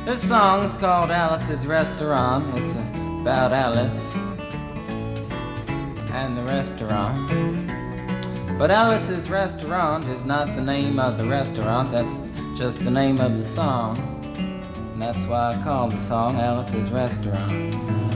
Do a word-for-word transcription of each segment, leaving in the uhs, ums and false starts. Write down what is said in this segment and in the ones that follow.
This song is called Alice's Restaurant. It's about Alice and the restaurant. But Alice's Restaurant is not the name of the restaurant, that's just the name of the song. And that's why I called the song Alice's Restaurant.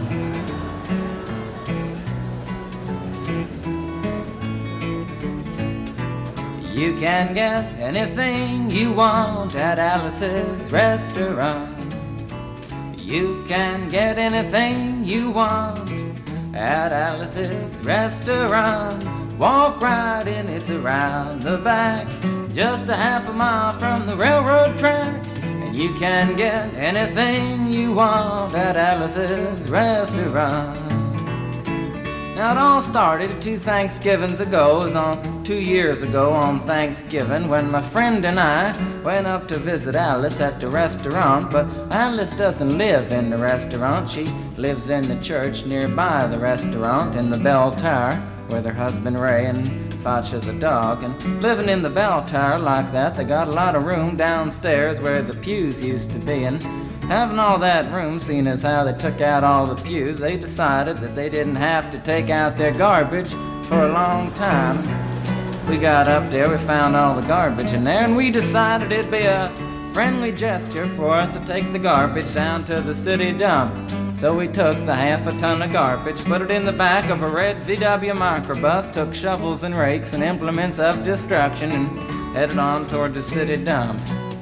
You can get anything you want at Alice's Restaurant. You can get anything you want at Alice's Restaurant. Walk right in, it's around the back, just a half a mile from the railroad track. And you can get anything you want at Alice's Restaurant. Now it all started two Thanksgivings ago. It was on two years ago on Thanksgiving when my friend and I went up to visit Alice at the restaurant. But Alice doesn't live in the restaurant. She lives in the church nearby the restaurant in the bell tower with her husband Ray and Facha the dog. And living in the bell tower like that, they got a lot of room downstairs where the pews used to be. And having all that room, seeing as how they took out all the pews, they decided that they didn't have to take out their garbage for a long time. We got up there, we found all the garbage in there, and we decided it'd be a friendly gesture for us to take the garbage down to the city dump. So we took the half a ton of garbage, put it in the back of a red V W microbus, took shovels and rakes and implements of destruction, and headed on toward the city dump.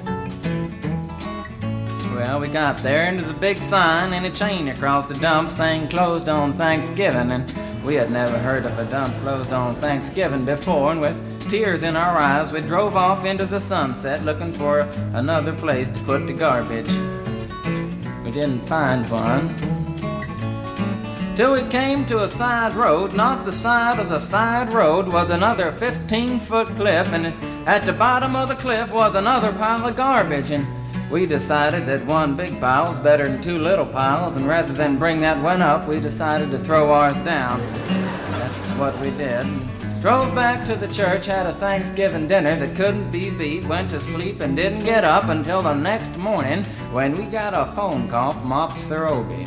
Well, we got there, and there's a big sign and a chain across the dump saying closed on Thanksgiving, and we had never heard of a dump closed on Thanksgiving before, and with tears in our eyes, we drove off into the sunset looking for another place to put the garbage. We didn't find one till we came to a side road, and off the side of the side road was another fifteen-foot cliff, and at the bottom of the cliff was another pile of garbage. And we decided that one big pile was better than two little piles, and rather than bring that one up, we decided to throw ours down. That's what we did. Drove back to the church, had a Thanksgiving dinner that couldn't be beat, went to sleep and didn't get up until the next morning when we got a phone call from Officer Obie.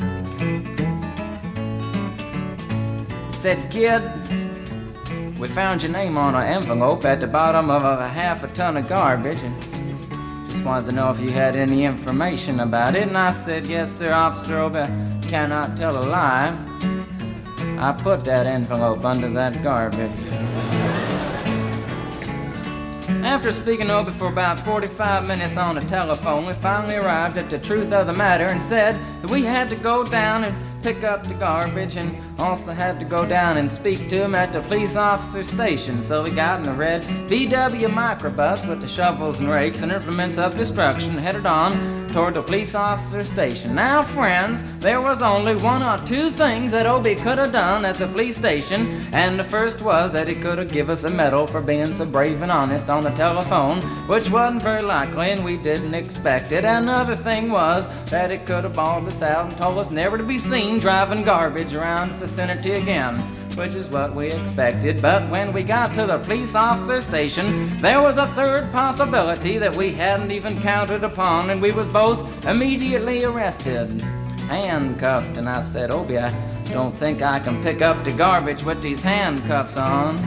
He said, "Kid, we found your name on an envelope at the bottom of a half a ton of garbage, and wanted to know if you had any information about it." And I said, "Yes, sir, Officer Obie, I cannot tell a lie. I put that envelope under that garbage." After speaking over for about forty-five minutes on the telephone, we finally arrived at the truth of the matter and said that we had to go down and pick up the garbage, and also had to go down and speak to him at the police officer station. So we got in the red V W microbus with the shovels and rakes and implements of destruction, headed on toward the police officer station. Now, friends, there was only one or two things that Obie could have done at the police station, and the first was that he could have given us a medal for being so brave and honest on the telephone, which wasn't very likely and we didn't expect it. Another thing was that he could have bawled us out and told us never to be seen driving garbage around the vicinity again, which is what we expected. But when we got to the police officer station, there was a third possibility that we hadn't even counted upon, and we was both immediately arrested, handcuffed. And I said, "Obie, I don't think I can pick up the garbage with these handcuffs on."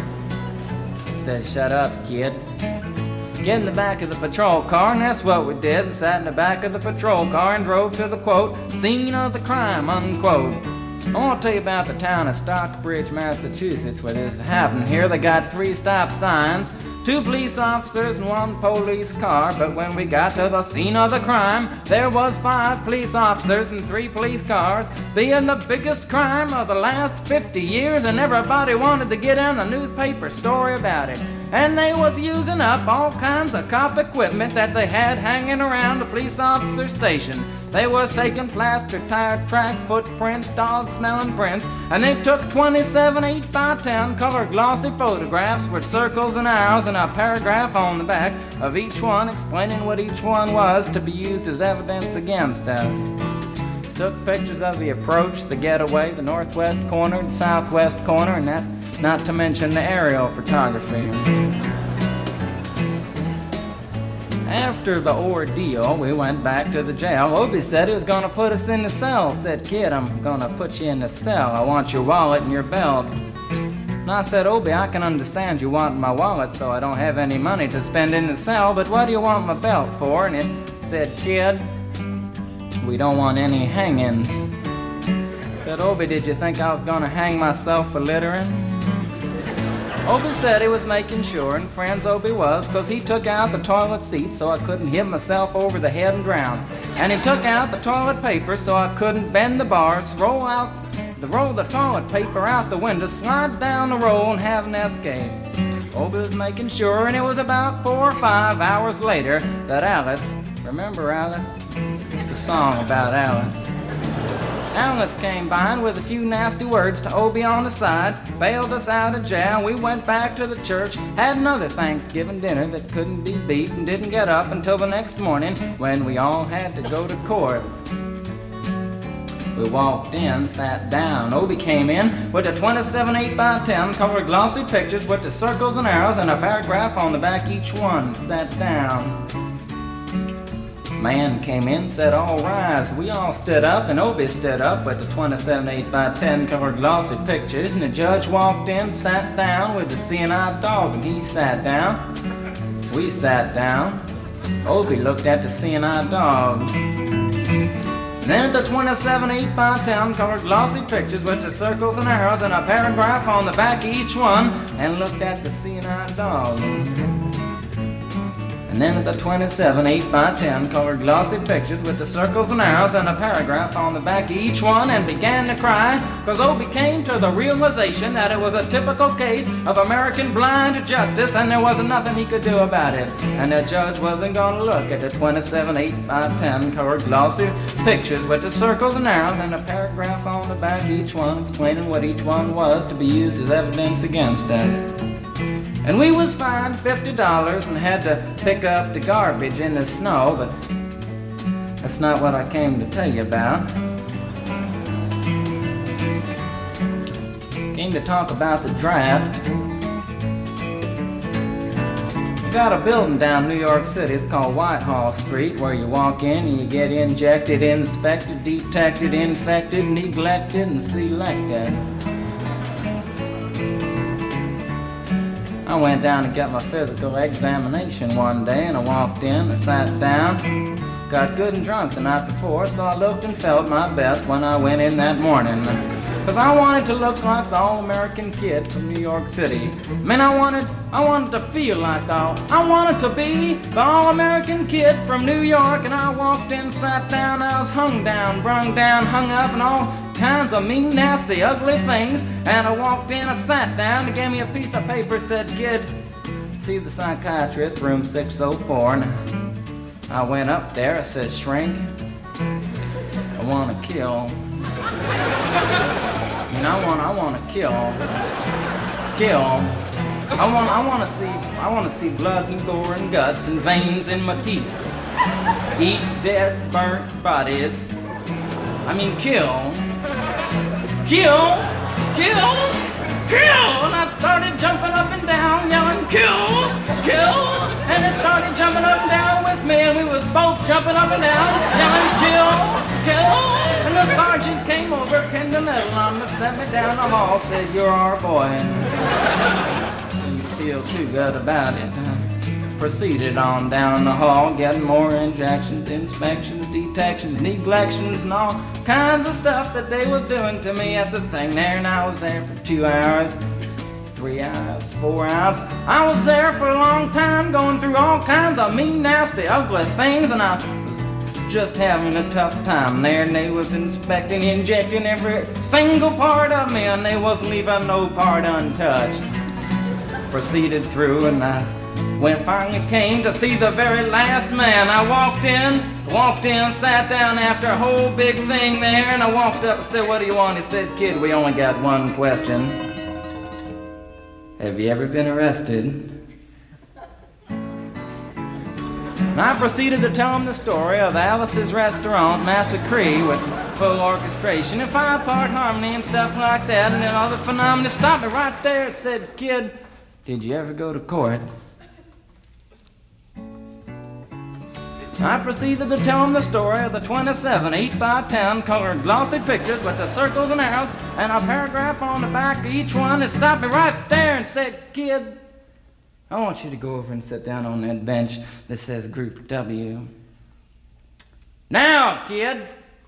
He said, "Shut up, kid. Get in the back of the patrol car," and that's what we did, and sat in the back of the patrol car and drove to the, quote, scene of the crime, unquote. I want to tell you about the town of Stockbridge, Massachusetts, where this happened. Here they got three stop signs, two police officers and one police car, but when we got to the scene of the crime, there was five police officers and three police cars, being the biggest crime of the last fifty years, and everybody wanted to get in the newspaper story about it. And they was using up all kinds of cop equipment that they had hanging around the police officer station. They was taking plaster, tire track, footprints, dog-smelling prints, and they took twenty-seven eight by ten color glossy photographs with circles and arrows and a paragraph on the back of each one explaining what each one was to be used as evidence against us. Took pictures of the approach, the getaway, the northwest corner, the southwest corner, and that's not to mention the aerial photography. After the ordeal, we went back to the jail. Obie said he was going to put us in the cell. Said, kid, I'm going to put you in the cell. I want your wallet and your belt. And I said, Obie, I can understand you want my wallet so I don't have any money to spend in the cell, but what do you want my belt for? And it said, kid, we don't want any hangings. I said, Obie, did you think I was going to hang myself for littering? Obie said he was making sure, and friends Obie was, because he took out the toilet seat so I couldn't hit myself over the head and drown. And he took out the toilet paper so I couldn't bend the bars, roll out the roll the toilet paper out the window, slide down the roll and have an escape. Obie was making sure, and it was about four or five hours later that Alice, remember Alice? It's a song about Alice. Alice came by and with a few nasty words to Obie on the side, bailed us out of jail. We went back to the church, had another Thanksgiving dinner that couldn't be beat, and didn't get up until the next morning when we all had to go to court. We walked in, sat down. Obie came in with the twenty-seven eight by ten colored glossy pictures with the circles and arrows and a paragraph on the back each one. Sat down. Man came in, said, all rise. We all stood up, and Obie stood up with the twenty-seven eight by ten colored glossy pictures, and the judge walked in, sat down with the seeing eye dog, and he sat down. We sat down. Obie looked at the seeing eye dog. Then the twenty-seven eight by ten colored glossy pictures with the circles and arrows and a paragraph on the back of each one, and looked at the seeing eye dog. And then the twenty-seven eight by ten colored glossy pictures with the circles and arrows and a paragraph on the back of each one, and began to cry, because Obie came to the realization that it was a typical case of American blind justice, and there wasn't nothing he could do about it. And the judge wasn't going to look at the twenty-seven eight by ten colored glossy pictures with the circles and arrows and a paragraph on the back of each one, explaining what each one was to be used as evidence against us. And we was fined fifty dollars and had to pick up the garbage in the snow, but that's not what I came to tell you about. Came to talk about the draft. We got a building down New York City, it's called Whitehall Street, where you walk in and you get injected, inspected, detected, infected, neglected, and selected. I went down to get my physical examination one day, and I walked in, I sat down, got good and drunk the night before, so I looked and felt my best when I went in that morning. Because I wanted to look like the all-American kid from New York City. I mean, I wanted, I wanted to feel like the all, I wanted to be the all-American kid from New York, and I walked in, sat down, I was hung down, brung down, hung up, and all kinds of mean, nasty, ugly things. And I walked in, I sat down, they gave me a piece of paper, said, kid, see the psychiatrist, room six oh four. And I went up there, I said, shrink, I want to kill. I mean, I want, I want to kill, kill. I want, I want to see, I want to see blood and gore and guts and veins in my teeth. Eat dead, burnt bodies. I mean, kill. Kill, kill, kill! And I started jumping up and down, yelling, kill, kill! And it started jumping up and down with me, and we was both jumping up and down, yelling, kill, kill! And the sergeant came over, pinned the medal on me, set me down the hall, said, you're our boy. And you feel too good about it. Proceeded on down the hall, getting more injections, inspections, detections, neglections, and all kinds of stuff that they was doing to me at the thing there. And I was there for two hours, three hours, four hours. I was there for a long time, going through all kinds of mean, nasty, ugly things, and I was just having a tough time there. And they was inspecting, injecting every single part of me, and they wasn't leaving no part untouched. Proceeded through, and I when it finally came to see the very last man, I walked in, walked in, sat down after a whole big thing there, and I walked up and said, what do you want? He said, kid, we only got one question. Have you ever been arrested? And I proceeded to tell him the story of Alice's Restaurant, Massacre, with full orchestration and five-part harmony and stuff like that, and then all the phenomena stopped me right there and said, kid, did you ever go to court? I proceeded to tell him the story of the twenty-seven eight by ten colored glossy pictures with the circles and arrows and a paragraph on the back of each one. It stopped me right there and said, "Kid, I want you to go over and sit down on that bench that says Group W. Now, kid."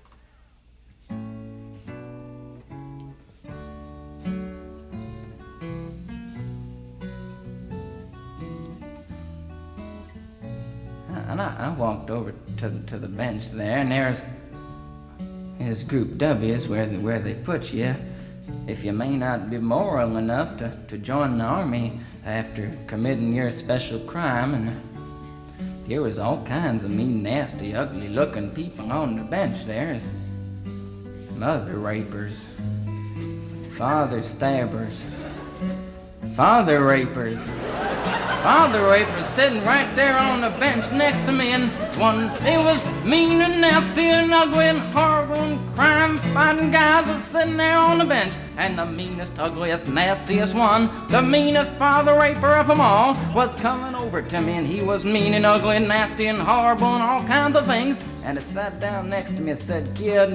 And I, I walked over to, to the bench there, and there's, there's Group W is where, where they put you if you may not be moral enough to, to join the army after committing your special crime. And there was all kinds of mean, nasty, ugly-looking people on the bench there. Mother rapers, father stabbers, father rapers. Father rapers sitting right there on the bench next to me, and one, they was mean and nasty and ugly and horrible and crime-fighting guys are sitting there on the bench. And the meanest, ugliest, nastiest one, the meanest father raper of them all, was coming over to me, and he was mean and ugly and nasty and horrible and all kinds of things. And he sat down next to me and said, "Kid,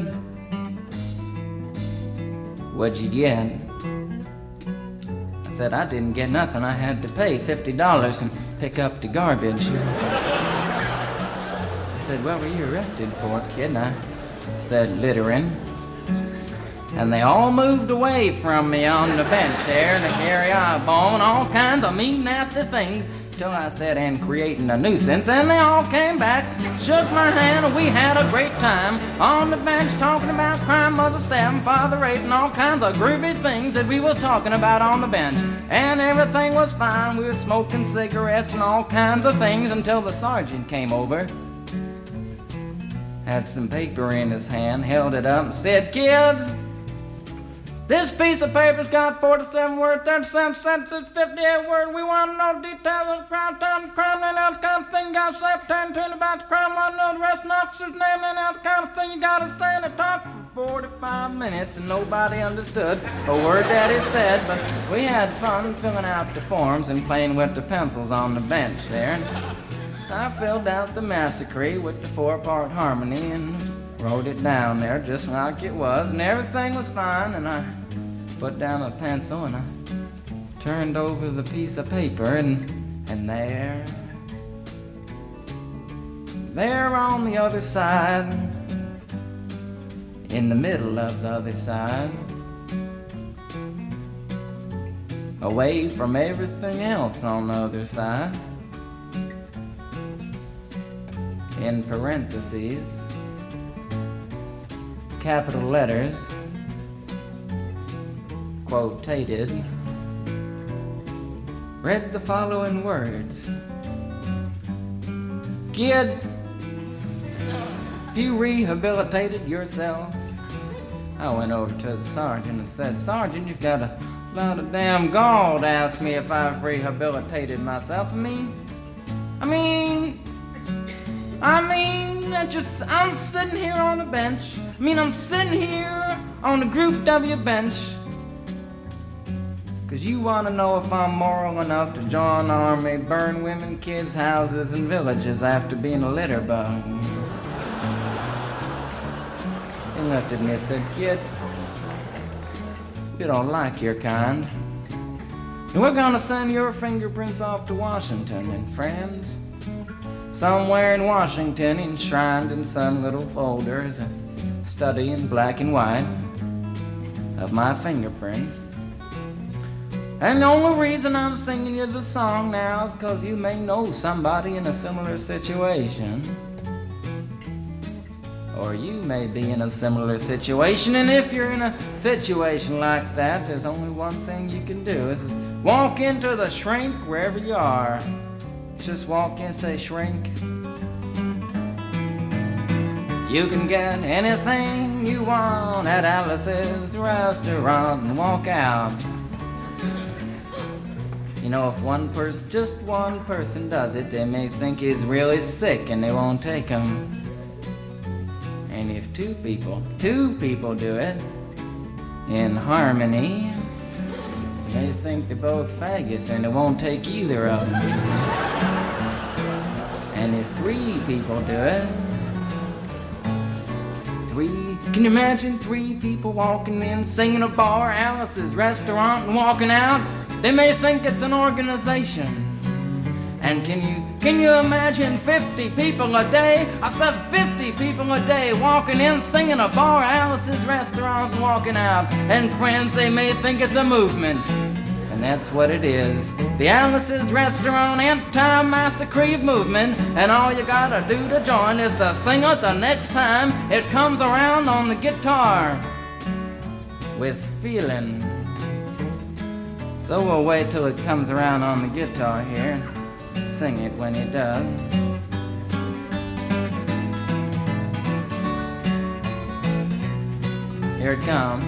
what'd you get?" I said, "I didn't get nothing. I had to pay fifty dollars and pick up the garbage." He said, "What were you arrested for, kid?" And I said, "Littering." And they all moved away from me on the bench there to carry eyeball and all kinds of mean, nasty things, till I said, "And creating a nuisance." And they all came back, shook my hand, and we had a great time on the bench talking about crime, mother stabbing, father rape, and all kinds of groovy things that we was talking about on the bench. And everything was fine. We were smoking cigarettes and all kinds of things until the sergeant came over, had some paper in his hand, held it up and said, "Kids, this piece of paper's got forty-seven words, thirty-seven sentences, fifty-eight words. We want to know details of the crime, time, crime, and else kind of thing. You got to say pertaining to it about the crime. Want to know the rest of the officer's name and else kind of thing. You got to say." And it talked for forty-five minutes, and nobody understood a word that he said. But we had fun filling out the forms and playing with the pencils on the bench there. And I filled out the massacre with the four-part harmony and wrote it down there just like it was, and everything was fine. And I put down a pencil and I turned over the piece of paper, and and there, there on the other side, in the middle of the other side, away from everything else on the other side, in parentheses, capital letters, quotated, read the following words: "Kid, you rehabilitated yourself." I went over to the sergeant and said, "Sergeant, you've got a lot of damn gall to ask me if I've rehabilitated myself. I mean, I mean, I mean, I just, I'm sitting here on the bench. I mean, I'm sitting here on the Group W bench because you want to know if I'm moral enough to join the army, burn women, kids' houses, and villages after being a litter bug." He looked at me and said, "Kid, you don't like your kind. And we're going to send your fingerprints off to Washington, and friends, somewhere in Washington, enshrined in some little folder, is a study in black and white of my fingerprints. And the only reason I'm singing you the song now is because you may know somebody in a similar situation. Or you may be in a similar situation, and if you're in a situation like that, there's only one thing you can do, is walk into the shrink wherever you are. Just walk in and say, 'Shrink, you can get anything you want at Alice's restaurant,' and walk out. You know, if one person, just one person does it, they may think he's really sick and they won't take him. And if two people, two people do it in harmony, they think they're both faggots and they won't take either of them. And if three people do it, three, can you imagine three people walking in, singing a bar, Alice's restaurant, and walking out? They may think it's an organization. And can you, can you imagine fifty people a day? I said fifty people a day walking in, singing a bar, Alice's restaurant, and walking out. And friends, they may think it's a movement. And that's what it is. The Alice's Restaurant Anti-Massacre movement. And all you gotta do to join is to sing it the next time it comes around on the guitar with feeling. So we'll wait till it comes around on the guitar here. Sing it when it does. Here it comes.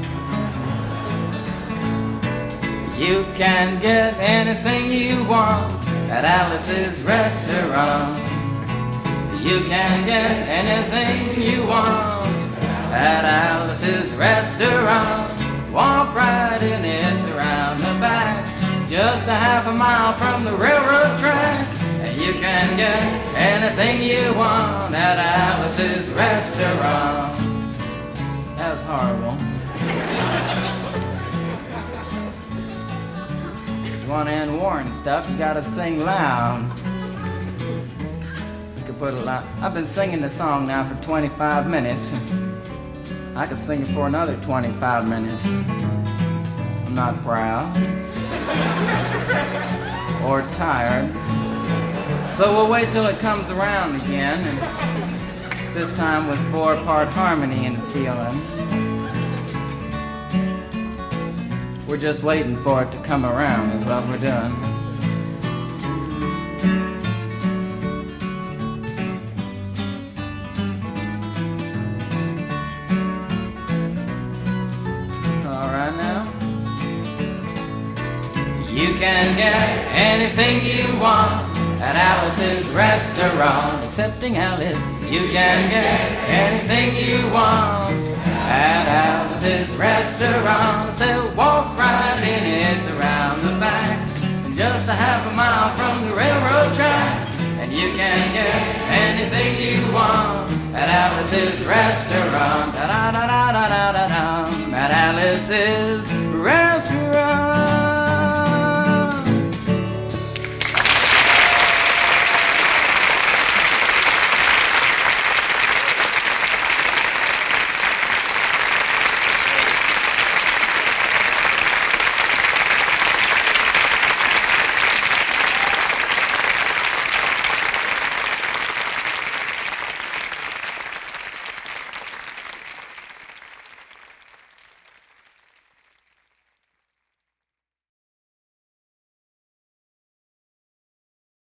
You can get anything you want at Alice's Restaurant. You can get anything you want at Alice's Restaurant. Walk right in, it's around the back, just a half a mile from the railroad track. And you can get anything you want at Alice's Restaurant. That was horrible. You want to end war and stuff, you gotta sing loud. You could put a lot. I've been singing the song now for twenty-five minutes. I could sing it for another twenty-five minutes. I'm not proud or tired. So we'll wait till it comes around again, and this time with four-part harmony and feeling. We're just waiting for it to come around is what we're doing. All right now. You can get anything you want at Alice's Restaurant. Excepting Alice. You can get anything you want at Alice's Restaurant. So walk right in, it's around the back, just a half a mile from the railroad track. And you can get anything you want at Alice's Restaurant. Da da da da da da da. At Alice's